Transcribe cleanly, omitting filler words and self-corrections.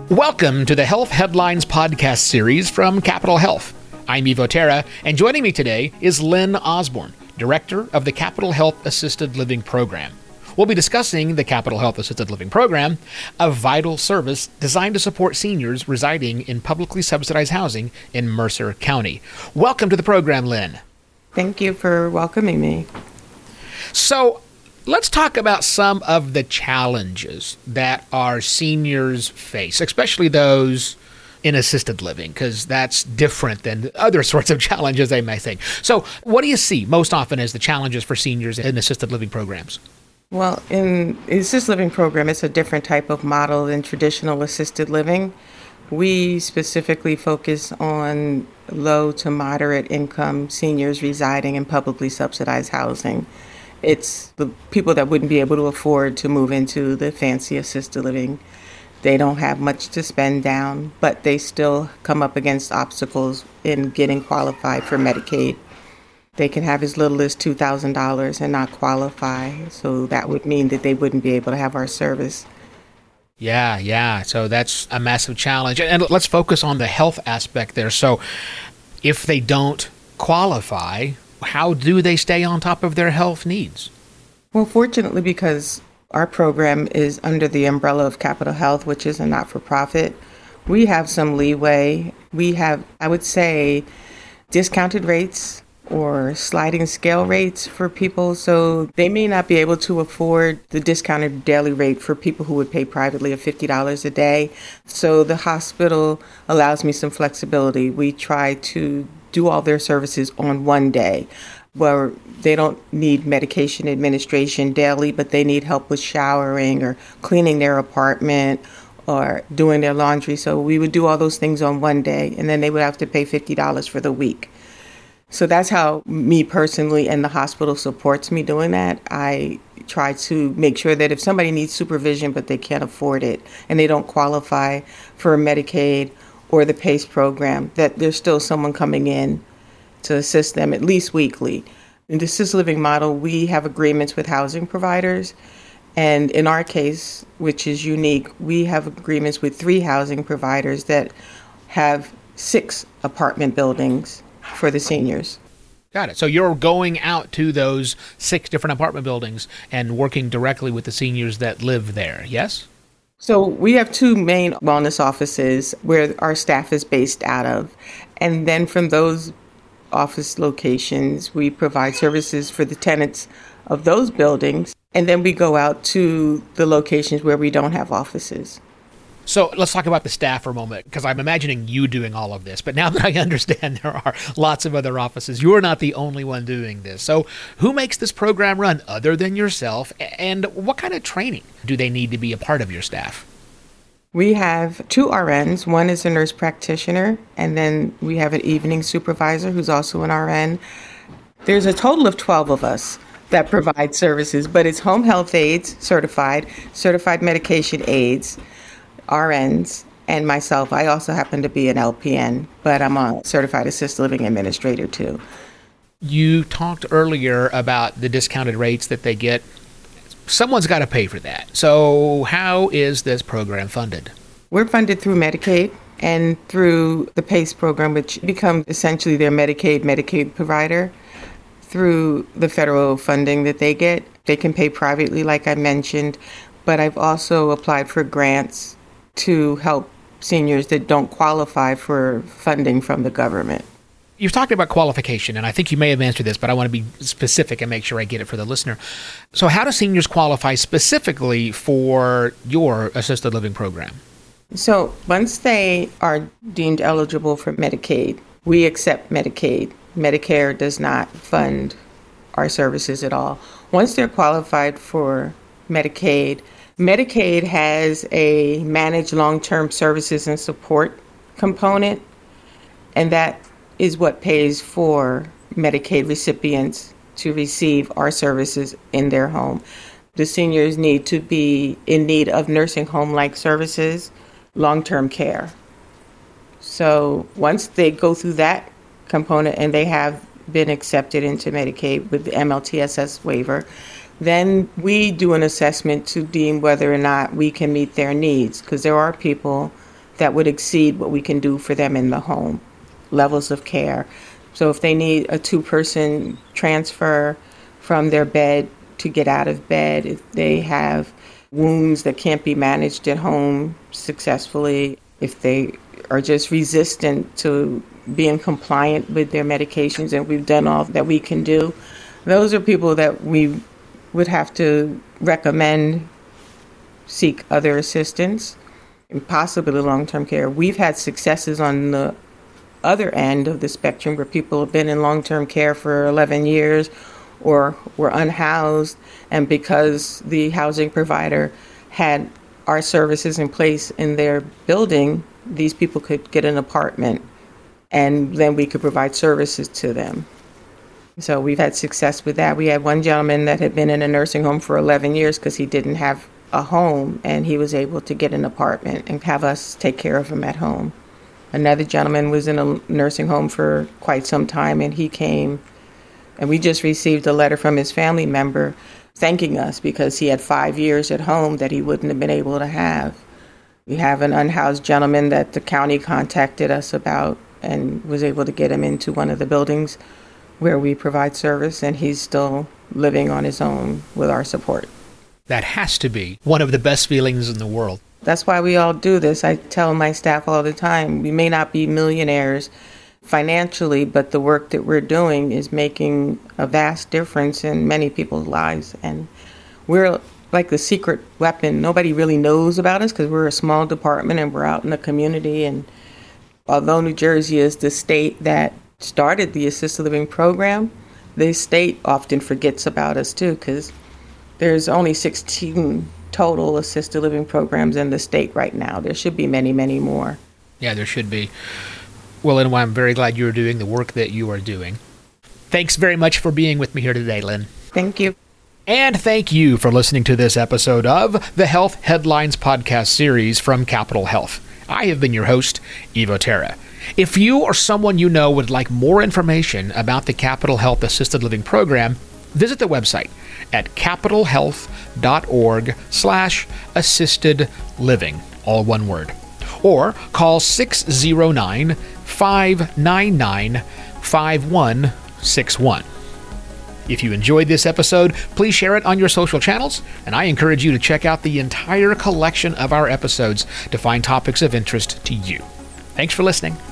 Welcome to the Health Headlines podcast series from Capitol Health. I'm Evo Terra, and joining me today is Lynn Osborne, Director of the Capitol Health Assisted Living Program. We'll be discussing the Capitol Health Assisted Living Program, a vital service designed to support seniors residing in publicly subsidized housing in Mercer County. Welcome to the program, Lynn. Thank you for welcoming me. So, let's talk about some of the challenges that our seniors face, especially those in assisted living, because that's different than other sorts of challenges they may think. So what do you see most often as the challenges for seniors in assisted living programs? Well, in the assisted living program, it's a different type of model than traditional assisted living. We specifically focus on low to moderate income seniors residing in publicly subsidized housing. It's the people that wouldn't be able to afford to move into the fancy assisted living. They don't have much to spend down, but they still come up against obstacles in getting qualified for Medicaid. They can have as little as $2,000 and not qualify, so that would mean that they wouldn't be able to have our service. Yeah. So that's a massive challenge. And let's focus on the health aspect there. So if they don't qualify, how do they stay on top of their health needs? Well, fortunately, because our program is under the umbrella of Capitol Health, which is a not-for-profit, we have some leeway. We have, I would say, discounted rates or sliding scale rates for people. So they may not be able to afford the discounted daily rate for people who would pay privately of $50 a day. So the hospital allows me some flexibility. We try to do all their services on one day, where they don't need medication administration daily, but they need help with showering or cleaning their apartment or doing their laundry. So we would do all those things on one day, and then they would have to pay $50 for the week. So that's how me personally and the hospital supports me doing that. I try to make sure that if somebody needs supervision but they can't afford it and they don't qualify for Medicaid or the PACE program, that there's still someone coming in to assist them at least weekly. In the assisted living model, we have agreements with housing providers. And in our case, which is unique, we have agreements with 3 housing providers that have 6 apartment buildings for the seniors. Got it. So you're going out to those 6 different apartment buildings and working directly with the seniors that live there, yes? So we have 2 main wellness offices where our staff is based out of. And then from those office locations, we provide services for the tenants of those buildings. And then we go out to the locations where we don't have offices. So let's talk about the staff for a moment, because I'm imagining you doing all of this. But now that I understand there are lots of other offices, you're not the only one doing this. So who makes this program run other than yourself? And what kind of training do they need to be a part of your staff? We have 2 RNs. One is a nurse practitioner, and then we have an evening supervisor who's also an RN. There's a total of 12 of us that provide services, but it's home health aides, certified medication aides, RNs, and myself. I also happen to be an LPN, but I'm a certified assisted living administrator too. You talked earlier about the discounted rates that they get. Someone's got to pay for that. So how is this program funded? We're funded through Medicaid and through the PACE program, which becomes essentially their Medicaid provider. Through the federal funding that they get, they can pay privately, like I mentioned, but I've also applied for grants to help seniors that don't qualify for funding from the government. You've talked about qualification, and I think you may have answered this, but I want to be specific and make sure I get it for the listener. So how do seniors qualify specifically for your assisted living program? So once they are deemed eligible for Medicaid, we accept Medicaid. Medicare does not fund our services at all. Once they're qualified for Medicaid, Medicaid has a managed long-term services and support component, and that is what pays for Medicaid recipients to receive our services in their home. The seniors need to be in need of nursing home-like services, long-term care. So once they go through that component and they have been accepted into Medicaid with the MLTSS waiver, then we do an assessment to deem whether or not we can meet their needs, because there are people that would exceed what we can do for them in the home, levels of care. So if they need a 2-person transfer from their bed to get out of bed, if they have wounds that can't be managed at home successfully, if they are just resistant to being compliant with their medications, and we've done all that we can do, those are people that we would have to recommend seek other assistance and possibly long-term care. We've had successes on the other end of the spectrum where people have been in long-term care for 11 years or were unhoused, and because the housing provider had our services in place in their building, these people could get an apartment, and then we could provide services to them. So we've had success with that. We had one gentleman that had been in a nursing home for 11 years because he didn't have a home, and he was able to get an apartment and have us take care of him at home. Another gentleman was in a nursing home for quite some time, and he came, and we just received a letter from his family member thanking us because he had 5 years at home that he wouldn't have been able to have. We have an unhoused gentleman that the county contacted us about and was able to get him into one of the buildings where we provide service, and he's still living on his own with our support. That has to be one of the best feelings in the world. That's why we all do this. I tell my staff all the time, we may not be millionaires financially, but the work that we're doing is making a vast difference in many people's lives. And we're like the secret weapon. Nobody really knows about us because we're a small department and we're out in the community. And although New Jersey is the state that started the assisted living program, the state often forgets about us too, because there's only 16 total assisted living programs in the state right now. There should be many, many more. Yeah, there should be. Well, and I'm very glad you're doing the work that you are doing. Thanks very much for being with me here today, Lynn. Thank you. And thank you for listening to this episode of the Health Headlines podcast series from Capital Health. I have been your host, Evo Terra. If you or someone you know would like more information about the Capital Health Assisted Living Program, visit the website at capitalhealth.org/assisted living, all one word, or call 609-599-5161. If you enjoyed this episode, please share it on your social channels, and I encourage you to check out the entire collection of our episodes to find topics of interest to you. Thanks for listening.